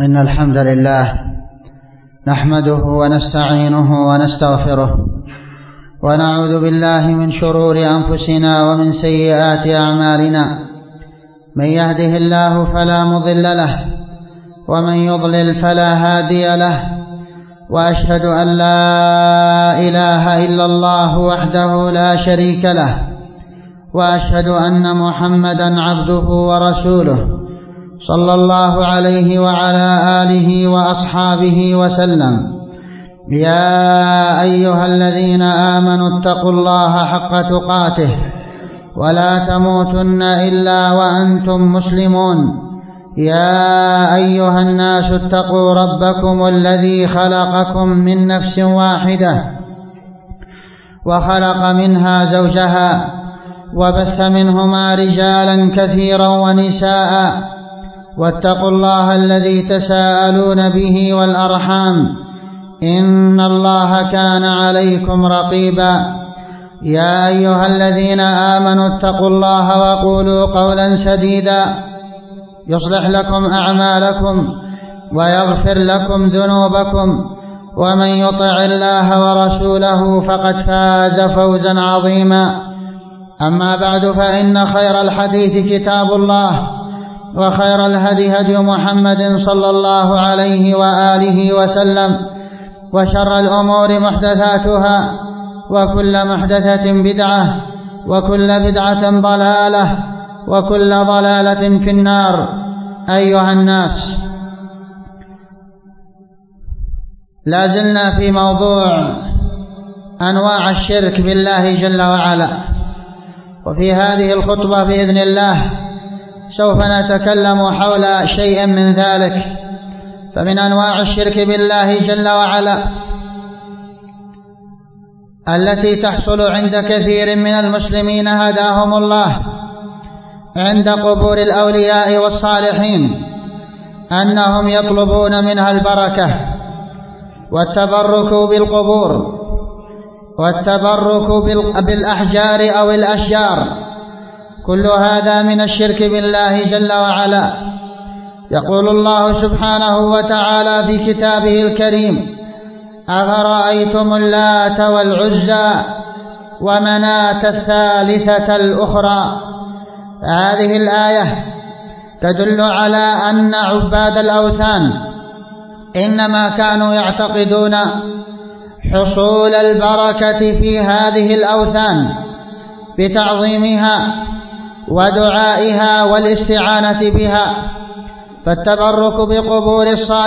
إن الحمد لله نحمده ونستعينه ونستغفره ونعوذ بالله من شرور أنفسنا ومن سيئات أعمالنا. من يهده الله فلا مضل له ومن يضلل فلا هادي له، وأشهد أن لا إله إلا الله وحده لا شريك له، وأشهد أن محمدا عبده ورسوله صلى الله عليه وعلى آله وأصحابه وسلم. يا أيها الذين آمنوا اتقوا الله حق تقاته ولا تموتن إلا وأنتم مسلمون. يا أيها الناس اتقوا ربكم الذي خلقكم من نفس واحدة وخلق منها زوجها وبث منهما رجالا كثيرا ونساء، واتقوا الله الذي تساءلون به والأرحام إن الله كان عليكم رقيبا. يا أيها الذين آمنوا اتقوا الله وقولوا قولا سديدا يصلح لكم أعمالكم ويغفر لكم ذنوبكم، ومن يطع الله ورسوله فقد فاز فوزا عظيما. أما بعد، فإن خير الحديث كتاب الله، وخير الهدي هدي محمد صلى الله عليه وآله وسلم، وشر الأمور محدثاتها، وكل محدثة بدعة، وكل بدعة ضلالة، وكل ضلالة في النار. أيها الناس، لا زلنا في موضوع أنواع الشرك بالله جل وعلا، وفي هذه الخطبة بإذن الله سوف نتكلم حول شيء من ذلك. فمن أنواع الشرك بالله جل وعلا التي تحصل عند كثير من المسلمين هداهم الله عند قبور الأولياء والصالحين أنهم يطلبون منها البركة والتبرك بالقبور والتبرك بالأحجار أو الأشجار. كل هذا من الشرك بالله جل وعلا. يقول الله سبحانه وتعالى في كتابه الكريم: أفرأيتم اللات والعزى ومناة الثالثة الأخرى. هذه الآية تدل على أن عباد الأوثان إنما كانوا يعتقدون حصول البركة في هذه الأوثان بتعظيمها ودعائها والاستعانة بها. فالتبرك بقبور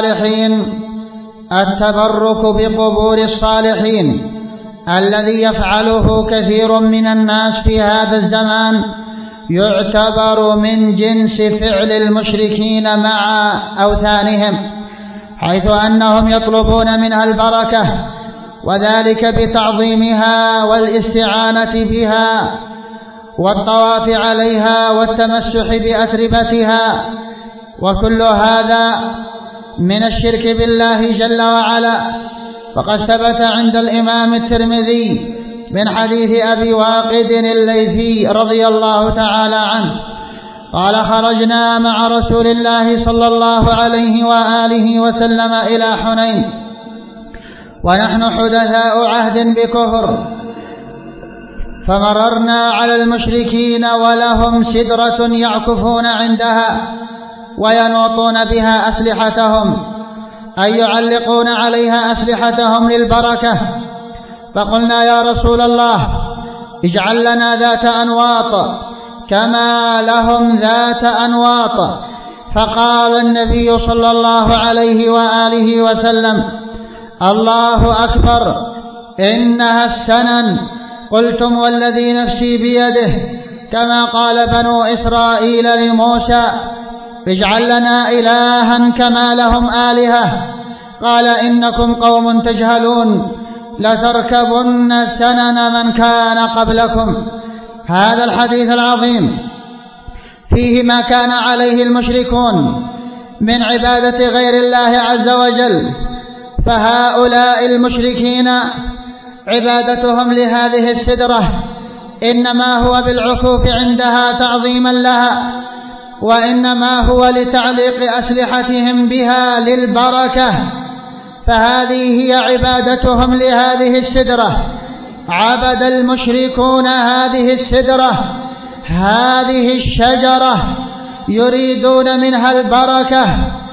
الصالحين الذي يفعله كثير من الناس في هذا الزمان يعتبر من جنس فعل المشركين مع أوثانهم، حيث أنهم يطلبون منها البركة، وذلك بتعظيمها والاستعانة بها والطواف عليها والتمسح بأتربتها. وكل هذا من الشرك بالله جل وعلا. وقد ثبت عند الإمام الترمذي من حديث أبي واقد الليثي رضي الله تعالى عنه قال: خرجنا مع رسول الله صلى الله عليه وآله وسلم إلى حنين ونحن حدثاء عهد بكفر، فمررنا على المشركين ولهم سدرة يعكفون عندها وينوطون بها أسلحتهم، أي يعلقون عليها أسلحتهم للبركة. فقلنا: يا رسول الله، اجعل لنا ذات أنواط كما لهم ذات أنواط. فقال النبي صلى الله عليه وآله وسلم: الله أكبر، إنها السنن. قلتم: والذي نفسي بيده، كما قال بنو إسرائيل لموسى: اجعل لنا إلها كما لهم آلهة. قال: إنكم قوم تجهلون، لتركبن سنن من كان قبلكم. هذا الحديث العظيم فيه ما كان عليه المشركون من عبادة غير الله عز وجل. فهؤلاء المشركين عبادتهم لهذه السدرة إنما هو بالعكوف عندها تعظيما لها وإنما هو لتعليق أسلحتهم بها للبركة، فهذه هي عبادتهم لهذه السدرة. عبد المشركون هذه السدرة، هذه الشجرة، يريدون منها البركة،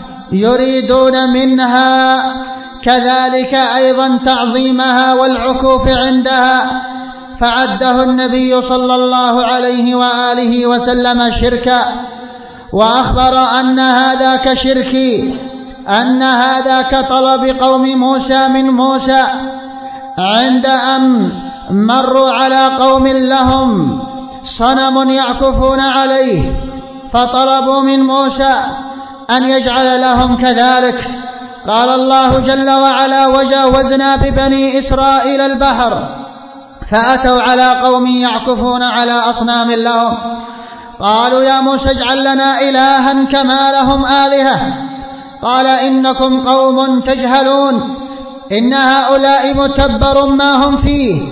يريدون منها كذلك أيضا تعظيمها والعكوف عندها، فعده النبي صلى الله عليه وآله وسلم شركا، وأخبر أن هذا كشرك، أن هذا كطلب قوم موسى من موسى عند أن مروا على قوم لهم صنم يعكفون عليه، فطلبوا من موسى أن يجعل لهم كذلك. قال الله جل وعلا: وجاوزنا ببني إسرائيل البحر فأتوا على قوم يعكفون على أصنام لهم، قالوا يا موسى اجعل لنا إلها كما لهم آلهة. قال إنكم قوم تجهلون، إن هؤلاء متبر ما هم فيه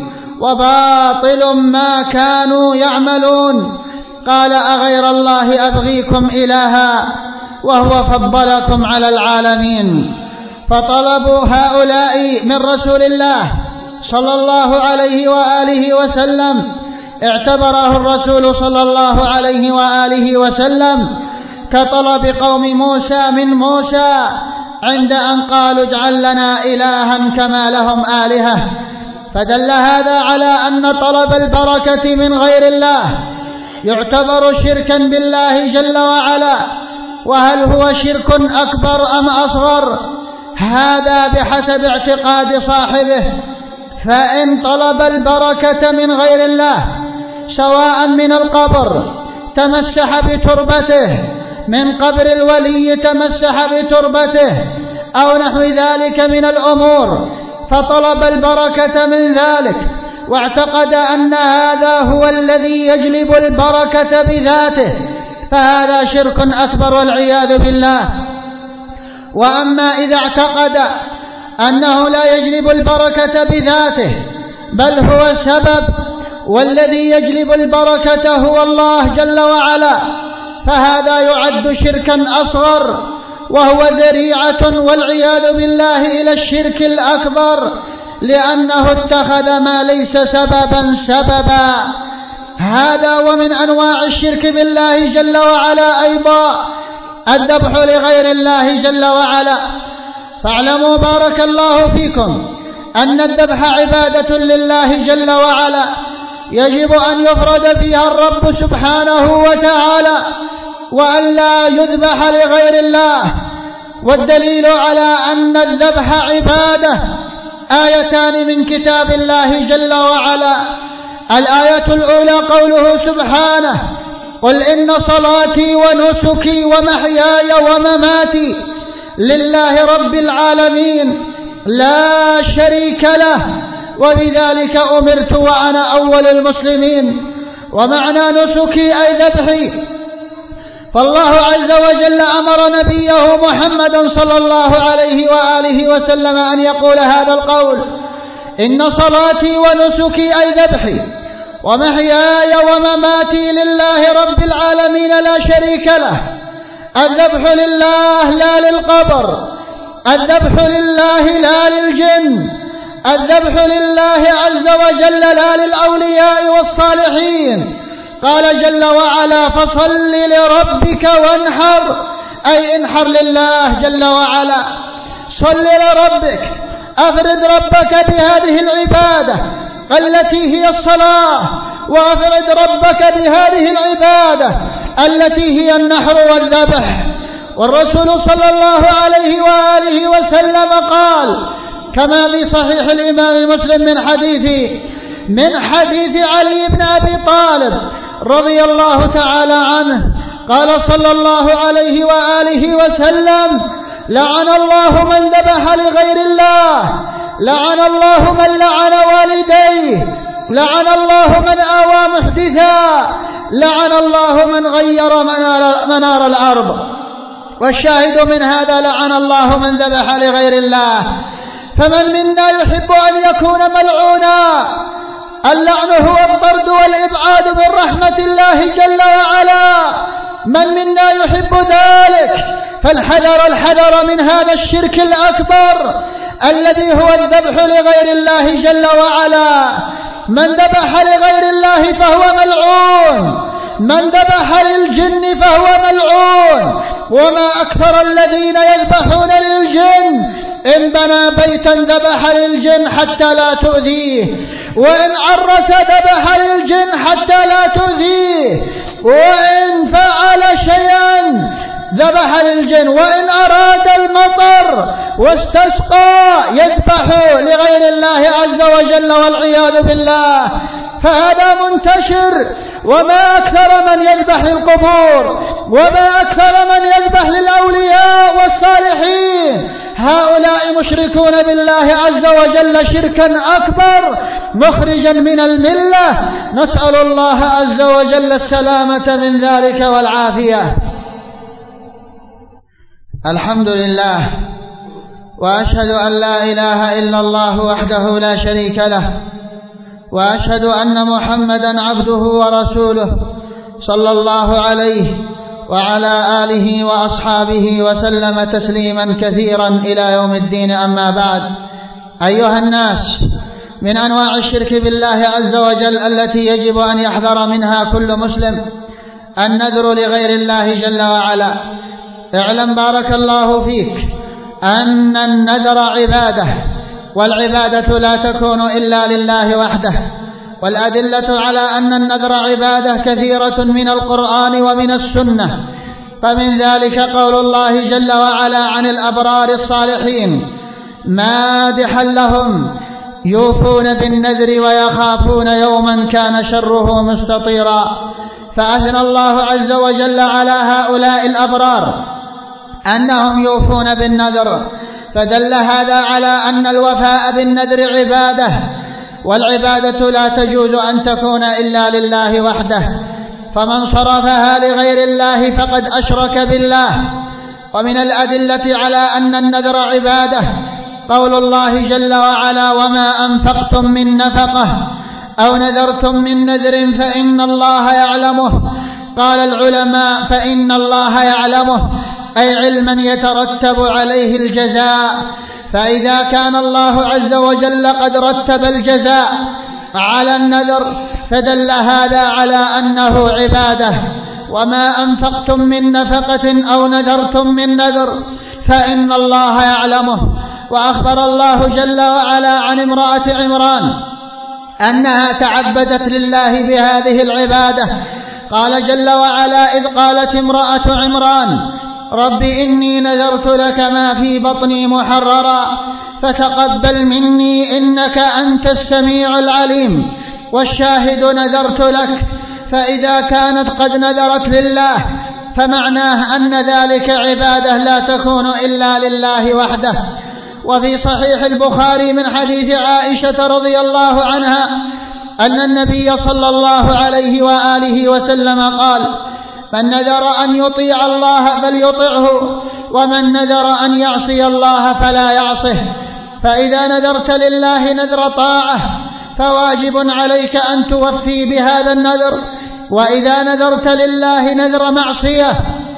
وباطل ما كانوا يعملون. قال أغير الله أبغيكم إلها وهو فضلكم على العالمين. فطلبوا هؤلاء من رسول الله صلى الله عليه وآله وسلم، اعتبره الرسول صلى الله عليه وآله وسلم كطلب قوم موسى من موسى عند أن قالوا اجعل لنا إلها كما لهم آلهة. فدل هذا على أن طلب البركة من غير الله يعتبر شركا بالله جل وعلا. وهل هو شرك أكبر أم أصغر؟ هذا بحسب اعتقاد صاحبه. فإن طلب البركة من غير الله سواء من القبر تمسح بتربته، من قبر الولي تمسح بتربته، أو نحو ذلك من الأمور، فطلب البركة من ذلك واعتقد أن هذا هو الذي يجلب البركة بذاته، فهذا شرك أكبر والعياذ بالله. وأما إذا اعتقد أنه لا يجلب البركة بذاته بل هو سبب، والذي يجلب البركة هو الله جل وعلا، فهذا يعد شركا أصغر، وهو ذريعة والعياذ بالله إلى الشرك الأكبر، لأنه اتخذ ما ليس سببا سببا. هذا ومن أنواع الشرك بالله جل وعلا أيضا الذبح لغير الله جل وعلا. فاعلموا بارك الله فيكم أن الذبح عبادة لله جل وعلا، يجب أن يفرد فيها الرب سبحانه وتعالى، وأن لا يذبح لغير الله. والدليل على أن الذبح عبادة آيتان من كتاب الله جل وعلا. الآية الأولى قوله سبحانه: قل إن صلاتي ونسكي ومحياي ومماتي لله رب العالمين لا شريك له وبذلك أمرت وأنا أول المسلمين. ومعنى نسكي أي ذبحي، فالله عز وجل أمر نبيه محمدا صلى الله عليه وآله وسلم أن يقول هذا القول: إن صلاتي ونسكي أي ذبحي ومحياي ومماتي لله رب العالمين لا شريك له. الذبح لله لا للقبر، الذبح لله لا للجن، الذبح لله عز وجل لا للأولياء والصالحين. قال جل وعلا: فصل لربك وانحر، أي انحر لله جل وعلا. صل لربك، أفرد ربك بهذه العبادة التي هي الصلاة، وأفرد ربك بهذه العبادة التي هي النحر والذبح. والرسول صلى الله عليه وآله وسلم قال كما في صحيح الإمام مسلم من حديث علي بن أبي طالب رضي الله تعالى عنه قال صلى الله عليه وآله وسلم: لعن الله من ذبح لغير الله، لعن الله من لعن والديه، لعن الله من آوى محدثا، لعن الله من غير منار الأرض. والشاهد من هذا: لعن الله من ذبح لغير الله. فمن منا يحب أن يكون ملعونا؟ اللعن هو الطرد والإبعاد من رحمة الله جل وعلا، من منا يحب ذلك؟ فالحذر من هذا الشرك الأكبر الذي هو الذبح لغير الله جل وعلا. من ذبح لغير الله فهو ملعون، من ذبح للجن فهو ملعون. وما أكثر الذين يذبحون للجن، إن بنى بيتا ذبح للجن حتى لا تؤذيه، وإن عرس ذبح للجن حتى لا تؤذيه، وإن فعل شيئا ذبح للجن، وإن أراد المطر واستسقى يذبح لغير الله عز وجل والعياذ بالله. فهذا منتشر. وما أكثر من يذبح للقبور، وما أكثر من يذبح للأولياء والصالحين. هؤلاء مشركون بالله عز وجل شركا أكبر مخرجا من الملة. نسأل الله عز وجل السلامة من ذلك والعافية. الحمد لله، وأشهد أن لا إله إلا الله وحده لا شريك له، وأشهد أن محمدا عبده ورسوله صلى الله عليه وعلى آله وأصحابه وسلم تسليما كثيرا إلى يوم الدين. أما بعد، أيها الناس، من أنواع الشرك بالله عز وجل التي يجب أن يحذر منها كل مسلم النذر لغير الله جل وعلا. اعلم بارك الله فيك أن النذر عبادة، والعبادة لا تكون إلا لله وحده. والأدلة على أن النذر عبادة كثيرة من القرآن ومن السنة. فمن ذلك قول الله جل وعلا عن الأبرار الصالحين مادحا لهم يوفون بالنذر ويخافون يوما كان شره مستطيرا. فأثنى الله عز وجل على هؤلاء الأبرار أنهم يوفون بالنذر، فدل هذا على أن الوفاء بالنذر عبادة، والعبادة لا تجوز أن تكون إلا لله وحده. فمن صرفها لغير الله فقد أشرك بالله. ومن الأدلة على أن النذر عبادة قول الله جل وعلا وما أنفقتم من نفقة أو نذرتم من نذر فإن الله يعلمه. قال العلماء فإن الله يعلمه أي علما يترتب عليه الجزاء. فإذا كان الله عز وجل قد رتب الجزاء على النذر فدل هذا على أنه عبادة. وما أنفقتم من نفقة أو نذرتم من نذر فإن الله يعلمه. وأخبر الله جل وعلا عن امرأة عمران أنها تعبدت لله بهذه العبادة. قال جل وعلا إذ قالت امرأة عمران رب إني نذرت لك ما في بطني محررا فتقبل مني إنك أنت السميع العليم. والشاهد نذرت لك، فإذا كانت قد نذرت لله فمعناه أن ذلك عبادة لا تكون إلا لله وحده. وفي صحيح البخاري من حديث عائشة رضي الله عنها أن النبي صلى الله عليه وآله وسلم قال من نذر أن يطيع الله فليطعه، ومن نذر أن يعصي الله فلا يعصه. فإذا نذرت لله نذر طاعة فواجب عليك أن توفي بهذا النذر، وإذا نذرت لله نذر معصية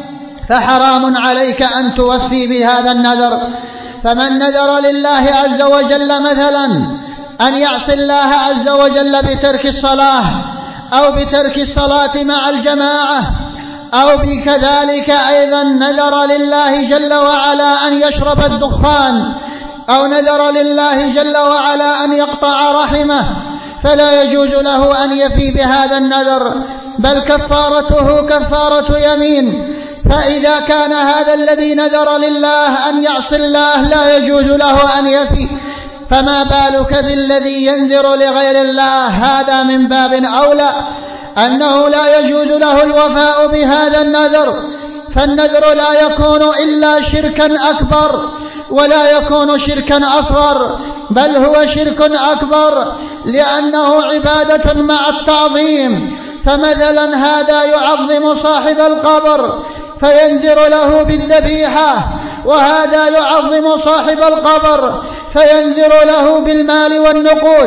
فحرام عليك أن توفي بهذا النذر. فمن نذر لله عز وجل مثلا أن يعصي الله عز وجل بترك الصلاة أو بترك الصلاة مع الجماعة، أو بكذلك أيضا نذر لله جل وعلا أن يشرب الدخان، أو نذر لله جل وعلا أن يقطع رحمه، فلا يجوز له أن يفي بهذا النذر، بل كفارته كفارة يمين. فإذا كان هذا الذي نذر لله أن يعصي الله لا يجوز له أن يفي، فما بالك بالذي ينذر لغير الله؟ هذا من باب أولى أنه لا يجوز له الوفاء بهذا النذر. فالنذر لا يكون إلا شركا أكبر ولا يكون شركا أصغر، بل هو شرك أكبر لأنه عبادة مع التعظيم. فمثلا هذا يعظم صاحب القبر فينذر له بالذبيحة، وهذا يعظم صاحب القبر فينذر له بالمال والنقود،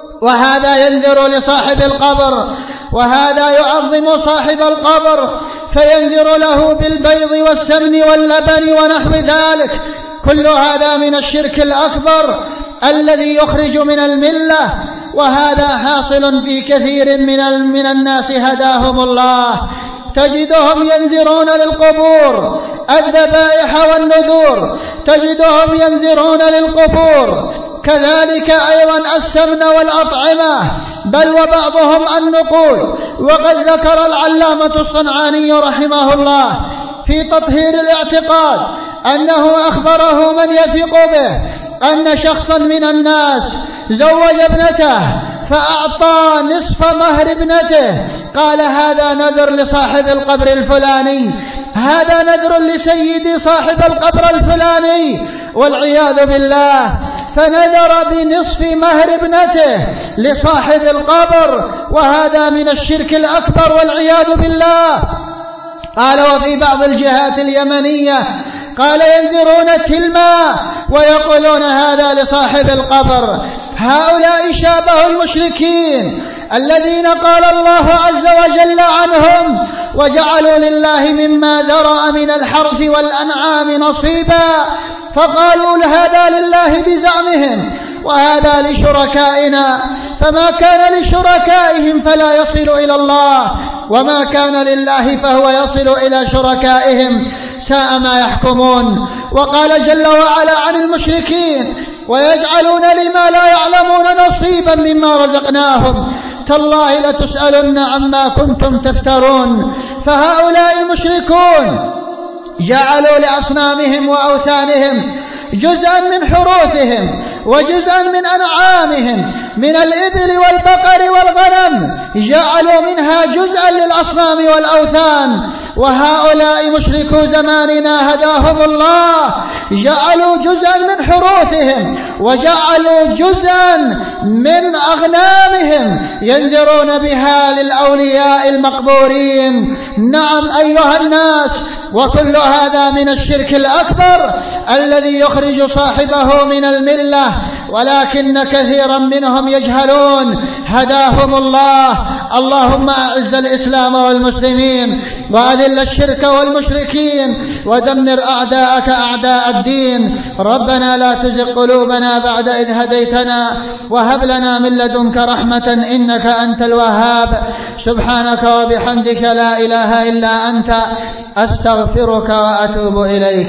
وهذا ينذر لصاحب القبر، وهذا يعظم صاحب القبر فينذر له بالبيض والسمن واللبن ونحو ذلك. كل هذا من الشرك الأكبر الذي يخرج من الملة، وهذا حاصل في كثير من الناس هداهم الله. تجدهم ينذرون للقبور الذبائح والنذور، تجدهم ينذرون للقبور، كذلك أيضا السمن والأطعمة، بل وبعضهم النقود. وقد ذكر العلامة الصنعاني رحمه الله في تطهير الاعتقاد أنه أخبره من يثق به أن شخصا من الناس زوج ابنته فأعطى نصف مهر ابنته، قال هذا نذر لصاحب القبر الفلاني، هذا نذر لسيدي صاحب القبر الفلاني، والعياذ بالله، فنذر بنصف مهر ابنته لصاحب القبر، وهذا من الشرك الأكبر والعياذ بالله. قال وفي بعض الجهات اليمنية قال ينذرون التلمة ويقولون هذا لصاحب القبر. هؤلاء شابه المشركين الذين قال الله عز وجل عنهم وجعلوا لله مما ذرأ من الحرث والأنعام نصيبا، فقالوا هذا لله بزعمهم وهذا لشركائنا، فما كان لشركائهم فلا يصل إلى الله، وما كان لله فهو يصل إلى شركائهم، ساء ما يحكمون. وقال جل وعلا عن المشركين ويجعلون لما لا يعلمون نصيبا مما رزقناهم تالله لتسألن عما كنتم تفترون. فهؤلاء المشركون جعلوا لأصنامهم وأوثانهم جزءا من حروثهم وجزءا من أنعامهم من الإبل والبقر والغنم، جعلوا منها جزءا للأصنام والأوثان. وهؤلاء مشركو زماننا هداهم الله جعلوا جزءا من حروثهم وجعلوا جزءا من أغنامهم ينذرون بها للأولياء المقبورين. نعم أيها الناس، وكل هذا من الشرك الأكبر الذي يخرج صاحبه من الملة، ولكن كثيرا منهم يجهلون هداهم الله. اللهم أعز الإسلام والمسلمين وأذل الشرك والمشركين ودمر أعداءك أعداء الدين. ربنا لا تزغ قلوبنا بعد إذ هديتنا وهب لنا من لدنك رحمة إنك أنت الوهاب. سبحانك وبحمدك لا إله إلا أنت، أستغفرك وأتوب إليك.